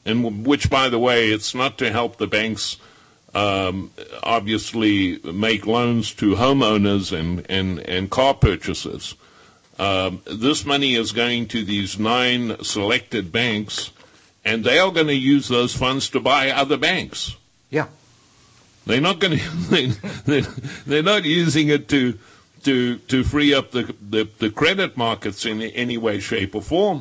and which, by the way, it's not to help the banks obviously make loans to homeowners and car purchasers. This money is going to these 9 selected banks, and they are going to use those funds to buy other banks. Yeah. They're not going to. They're not using it to free up the credit markets in any way, shape, or form.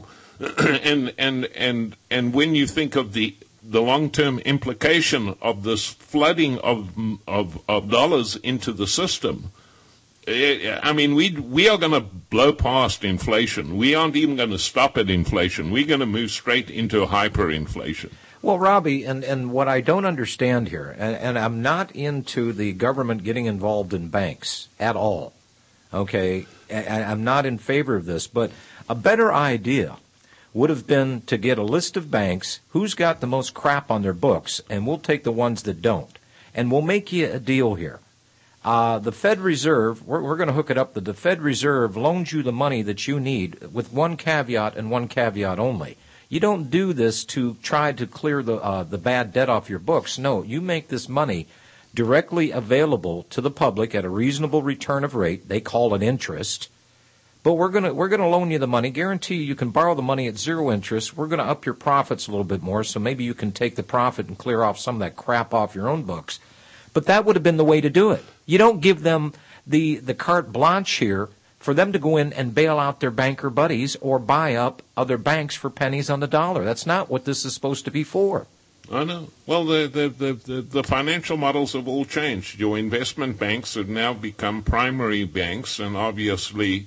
and when you think of the long-term implication of this flooding of dollars into the system, I mean, we are going to blow past inflation. We aren't even going to stop at inflation. We're going to move straight into hyperinflation. Well, Robbie, and what I don't understand here, and I'm not into the government getting involved in banks at all, okay? I'm not in favor of this, but a better idea would have been to get a list of banks who's got the most crap on their books, and we'll take the ones that don't. And we'll make you a deal here. The Fed Reserve, we're going to hook it up that the Fed Reserve loans you the money that you need with one caveat and one caveat only. You don't do this to try to clear the bad debt off your books. No, you make this money directly available to the public at a reasonable return of rate. They call it interest. But we're gonna loan you the money, guarantee you can borrow the money at 0 interest. We're gonna up your profits a little bit more, so maybe you can take the profit and clear off some of that crap off your own books. But that would have been the way to do it. You don't give them the carte blanche here for them to go in and bail out their banker buddies or buy up other banks for pennies on the dollar. That's not what this is supposed to be for. I know. Well, the financial models have all changed. Your investment banks have now become primary banks, and obviously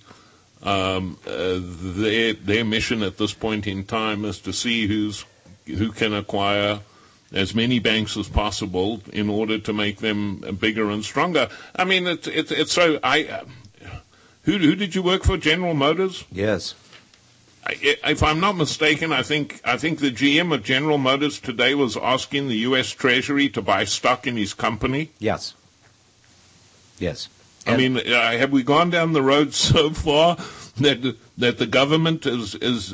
their mission at this point in time is to see who can acquire as many banks as possible in order to make them bigger and stronger. I mean, it's so. Who did you work for? General Motors? Yes. If I'm not mistaken, I think the GM of General Motors today was asking the U.S. Treasury to buy stock in his company. Yes. Yes. I mean, have we gone down the road so far that the government has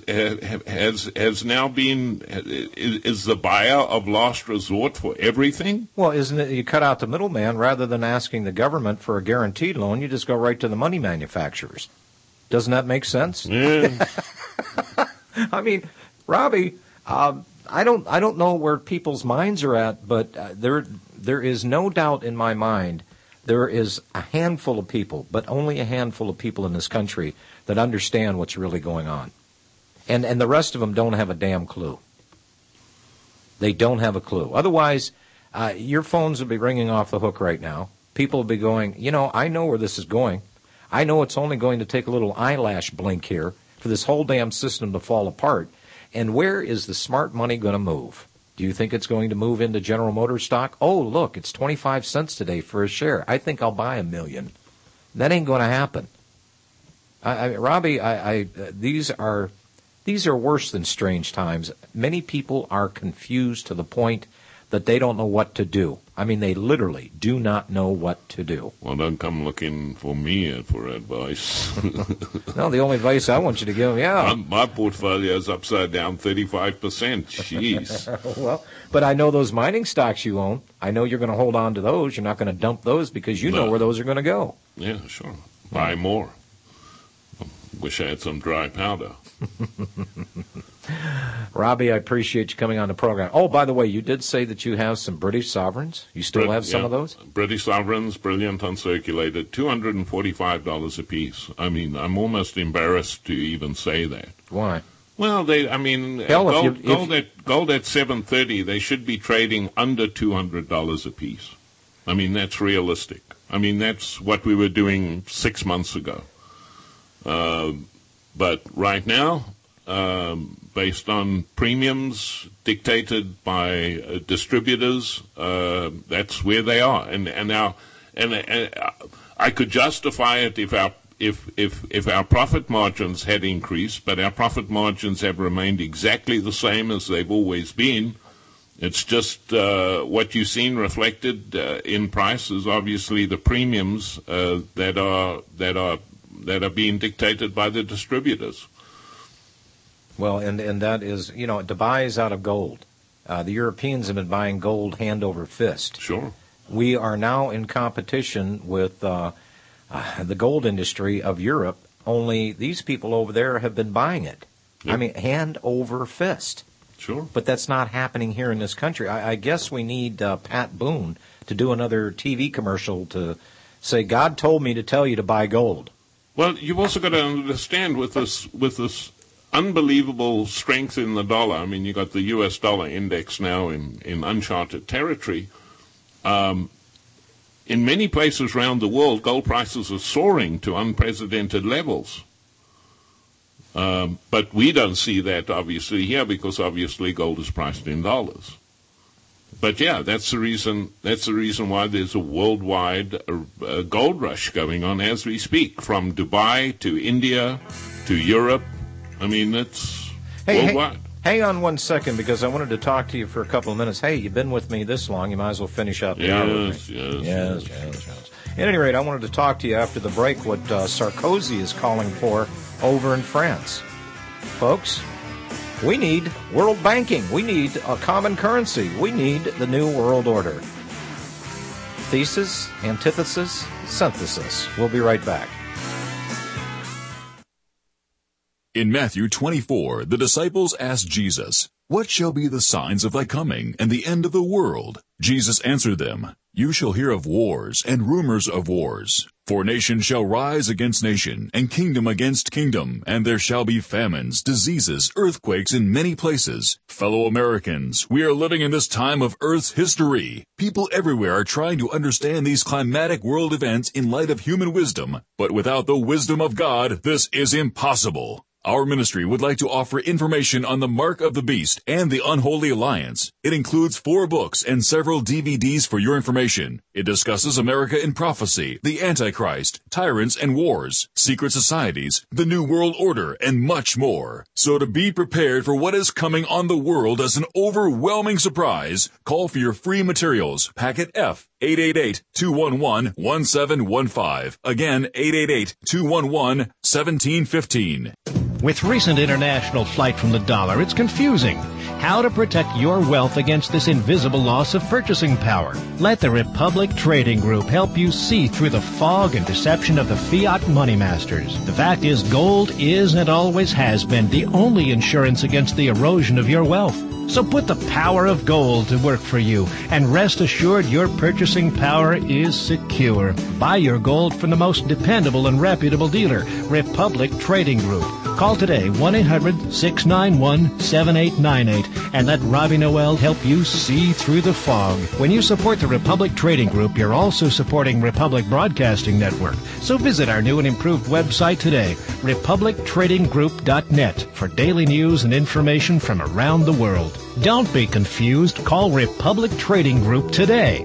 now been is the buyer of last resort for everything? Well, isn't it? You cut out the middleman rather than asking the government for a guaranteed loan. You just go right to the money manufacturers. Doesn't that make sense? Yeah. I mean, Robbie, I don't know where people's minds are at, but there is no doubt in my mind. There is a handful of people, but only a handful of people in this country that understand what's really going on. And the rest of them don't have a damn clue. They don't have a clue. Otherwise, your phones will be ringing off the hook right now. People will be going, I know where this is going. I know it's only going to take a little eyelash blink here for this whole damn system to fall apart. And where is the smart money going to move? Do you think it's going to move into General Motors stock? Oh, look, it's 25 cents today for a share. I think I'll buy $1 million. That ain't going to happen. Robbie, these are worse than strange times. Many people are confused to the point that they don't know what to do. I mean, they literally do not know what to do. Well, don't come looking for me for advice. No, the only advice I want you to give, my portfolio is upside down 35%. Jeez. Well, but I know those mining stocks you own. I know you're going to hold on to those. You're not going to dump those because you know where those are going to go. Yeah, sure. Buy more. Wish I had some dry powder. Robbie, I appreciate you coming on the program. Oh, by the way, you did say that you have some British sovereigns. You still have some of those? British sovereigns, brilliant uncirculated, $245 a piece. I mean, I'm almost embarrassed to even say that. Why? Well, gold at 730, they should be trading under $200 a piece. I mean, that's realistic. I mean, that's what we were doing 6 months ago. But right now, based on premiums dictated by distributors, that's where they are. And I could justify it if our profit margins had increased, but our profit margins have remained exactly the same as they've always been. It's just what you've seen reflected in prices. Obviously, the premiums that are being dictated by the distributors. Well, and that is, Dubai is out of gold. The Europeans have been buying gold hand over fist. Sure. We are now in competition with the gold industry of Europe, only these people over there have been buying it. Yep. I mean, hand over fist. Sure. But that's not happening here in this country. I guess we need Pat Boone to do another TV commercial to say, God told me to tell you to buy gold. Well, you've also got to understand with this unbelievable strength in the dollar. I mean, you got the U.S. dollar index now in uncharted territory. In many places around the world, gold prices are soaring to unprecedented levels. But we don't see that, obviously, here because, obviously, gold is priced in dollars. But, yeah, that's the reason why there's a worldwide gold rush going on as we speak, from Dubai to India to Europe. I mean, it's worldwide. Hang on one second, because I wanted to talk to you for a couple of minutes. Hey, you've been with me this long. You might as well finish out the hour with me. Yes. At any rate, I wanted to talk to you after the break what Sarkozy is calling for over in France. Folks, we need world banking. We need a common currency. We need the new world order. Thesis, antithesis, synthesis. We'll be right back. In Matthew 24, the disciples asked Jesus, "What shall be the signs of thy coming and the end of the world?" Jesus answered them, "You shall hear of wars and rumors of wars. For nation shall rise against nation, and kingdom against kingdom, and there shall be famines, diseases, earthquakes in many places. Fellow Americans, we are living in this time of Earth's history. People everywhere are trying to understand these climatic world events in light of human wisdom, but without the wisdom of God, this is impossible. Our ministry would like to offer information on the Mark of the Beast and the Unholy Alliance. It includes 4 books and several DVDs for your information. It discusses America in prophecy, the Antichrist, tyrants and wars, secret societies, the New World Order, and much more. So to be prepared for what is coming on the world as an overwhelming surprise, call for your free materials, Packet F, 888-211-1715. Again, 888-211-1715. With recent international flight from the dollar, it's confusing. How to protect your wealth against this invisible loss of purchasing power. Let the Republic Trading Group help you see through the fog and deception of the fiat money masters. The fact is, gold is and always has been the only insurance against the erosion of your wealth. So put the power of gold to work for you, and rest assured your purchasing power is secure. Buy your gold from the most dependable and reputable dealer, Republic Trading Group. Call today, 1-800-691-7898, and let Robbie Noel help you see through the fog. When you support the Republic Trading Group, you're also supporting Republic Broadcasting Network. So visit our new and improved website today, republictradinggroup.net, for daily news and information from around the world. Don't be confused. Call Republic Trading Group today,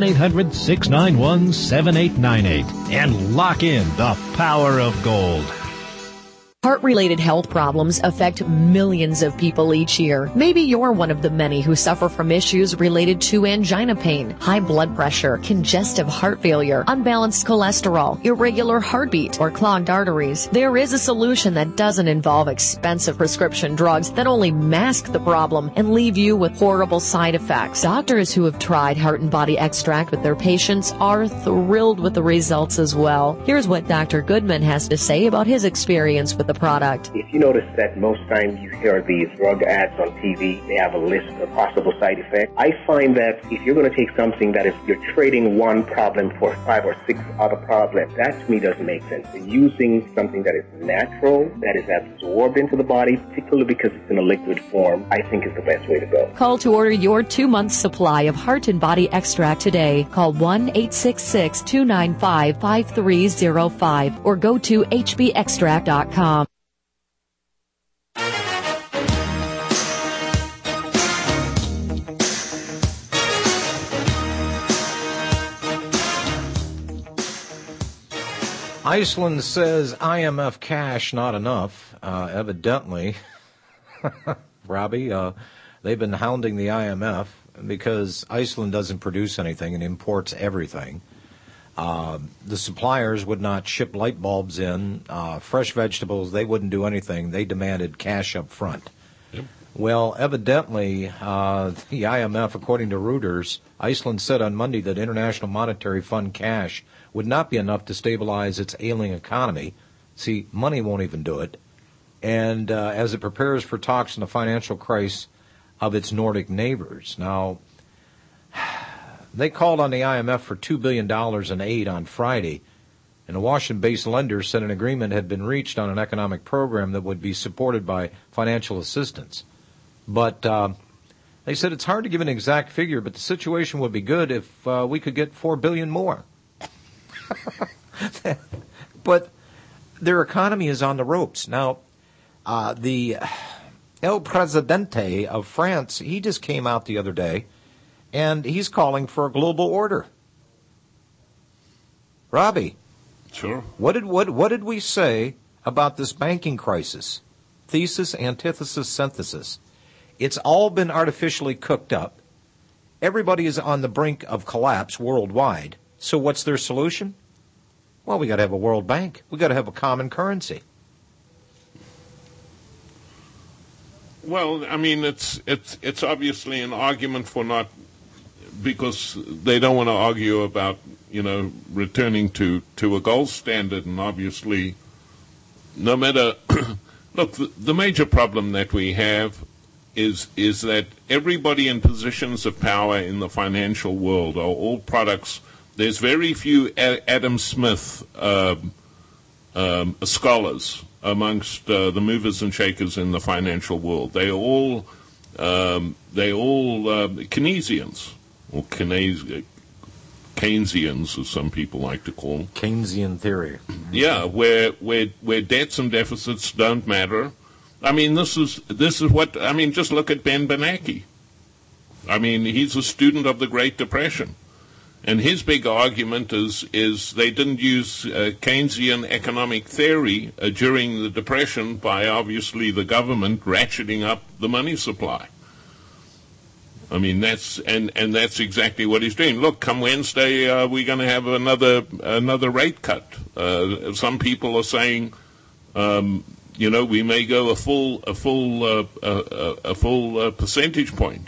1-800-691-7898, and lock in the power of gold. Heart-related health problems affect millions of people each year. Maybe you're one of the many who suffer from issues related to angina pain, high blood pressure, congestive heart failure, unbalanced cholesterol, irregular heartbeat, or clogged arteries. There is a solution that doesn't involve expensive prescription drugs that only mask the problem and leave you with horrible side effects. Doctors who have tried Heart and Body Extract with their patients are thrilled with the results as well. Here's what Dr. Goodman has to say about his experience with the product. If you notice that most times you hear these drug ads on TV, they have a list of possible side effects. I find that if you're going to take something that if you're trading one problem for 5 or 6 other problems, that to me doesn't make sense. So using something that is natural, that is absorbed into the body, particularly because it's in a liquid form, I think is the best way to go. Call to order your 2-month supply of Heart and Body Extract today. Call 1-866-295-5305 or go to hbextract.com. Iceland says IMF cash not enough. Evidently, Robbie, they've been hounding the IMF because Iceland doesn't produce anything and imports everything. The suppliers would not ship light bulbs in, fresh vegetables. They wouldn't do anything. They demanded cash up front. Yep. Well, evidently, the IMF, according to Reuters, Iceland said on Monday that International Monetary Fund cash would not be enough to stabilize its ailing economy. See, money won't even do it. And as it prepares for talks on the financial crisis of its Nordic neighbors. Now, they called on the IMF for $2 billion in aid on Friday, and the Washington-based lenders said an agreement had been reached on an economic program that would be supported by financial assistance. But they said it's hard to give an exact figure, but the situation would be good if we could get $4 billion more. But their economy is on the ropes. Now, the El Presidente of France, he just came out the other day, and he's calling for a global order. Robbie. Sure. What did we say about this banking crisis? Thesis, antithesis, synthesis. It's all been artificially cooked up. Everybody is on the brink of collapse worldwide. So what's their solution? Well, we got to have a world bank. We got to have a common currency. Well, I mean, it's obviously an argument for not, because they don't want to argue about, returning to a gold standard, and obviously, no matter, look, the major problem that we have is that everybody in positions of power in the financial world are all products. There's very few Adam Smith scholars amongst the movers and shakers in the financial world. They're all Keynesians, or Keynesians, as some people like to call them. Keynesian theory. Yeah, where debts and deficits don't matter. I mean, this is what, I mean, just look at Ben Bernanke. I mean, he's a student of the Great Depression. And his big argument is they didn't use Keynesian economic theory during the Depression by obviously the government ratcheting up the money supply. I mean, that's exactly what he's doing. Look, come Wednesday, we're going to have another rate cut. Some people are saying, we may go a full percentage point.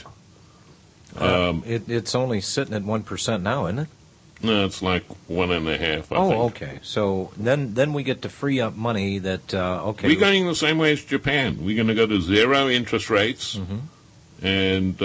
It's only sitting at 1% now, isn't it? No, it's like 1.5%. I think. Okay. So then we get to free up money that. Okay. We're going the same way as Japan. We're going to go to zero interest rates, and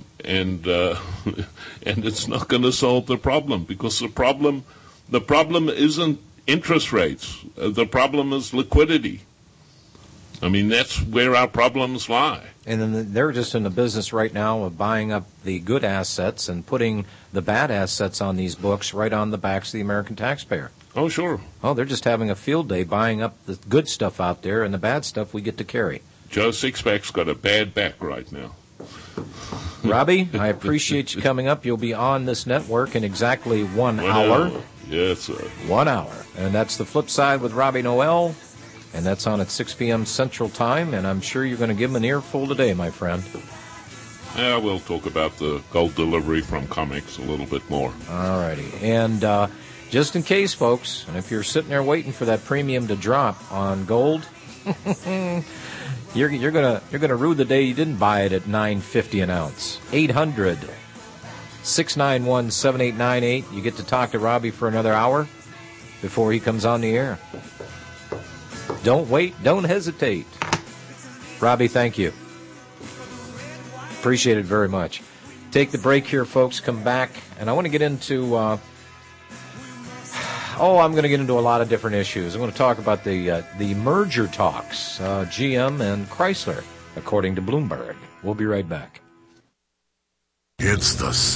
it's not going to solve the problem, because the problem isn't interest rates. The problem is liquidity. I mean, that's where our problems lie. And then they're just in the business right now of buying up the good assets and putting the bad assets on these books right on the backs of the American taxpayer. Oh, sure. Oh, they're just having a field day buying up the good stuff out there, and the bad stuff we get to carry. Joe Sixpack's got a bad back right now. Robbie, I appreciate you coming up. You'll be on this network in exactly 1 hour. Yes, sir. 1 hour. And that's the Flip Side with Robbie Noel. And that's on at 6 p.m. Central Time, and I'm sure you're going to give him an earful today, my friend. Yeah, we'll talk about the gold delivery from comics a little bit more. All righty. And just in case, folks, and if you're sitting there waiting for that premium to drop on gold, you're gonna rue the day you didn't buy it at $9.50 an ounce. 800-691-7898. You get to talk to Robbie for another hour before he comes on the air. Don't wait. Don't hesitate. Robbie, thank you. Appreciate it very much. Take the break here, folks. Come back. And I want to get into, I'm going to get into a lot of different issues. I'm going to talk about the merger talks, GM and Chrysler, according to Bloomberg. We'll be right back. It's the